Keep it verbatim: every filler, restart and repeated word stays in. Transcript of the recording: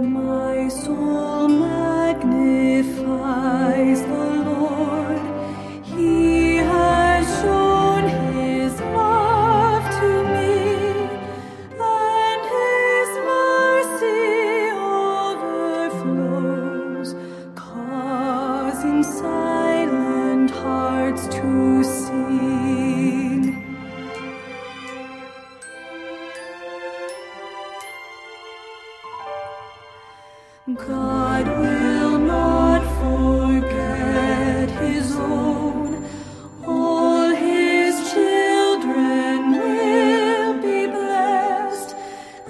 My soul magnifies the Lord. He has shown His love to me, and His mercy overflows, causing silent hearts to sing. God will